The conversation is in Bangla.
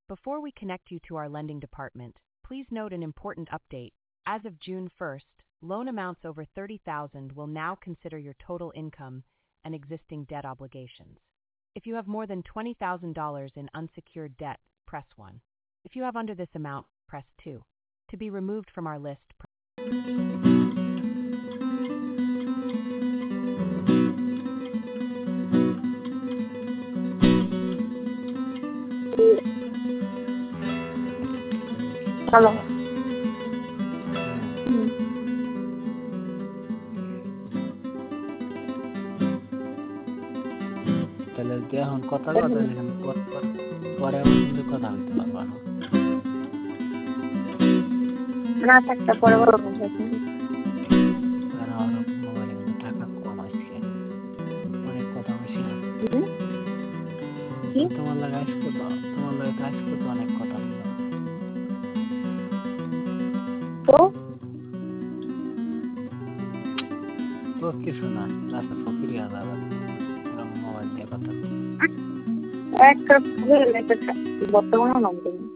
Before we connect you to our lending department, please note an important update. As of June 1st, loan amounts over $30,000 will now consider your total income and existing debt obligations. If you have more than $20,000 in unsecured debt, press 1. If you have under this amount, press 2. To be removed from our list, hello. তাহলে তুই এখন কথা কথা দেখেন পরে আবার কিন্তু কথা বলতে পারবা না। না থাকতে পরে বড় কথা আর আমার মোবাইলে কিন্তু টাকা কম আছে, অনেক কথা বলছি না। তোমার লাগে আসবো তো অনেক কথা বললাম তো কিছু না, রাতে ফকিরি আদার মোবাইল দিয়ে কথা একটা বর্তমানে নাম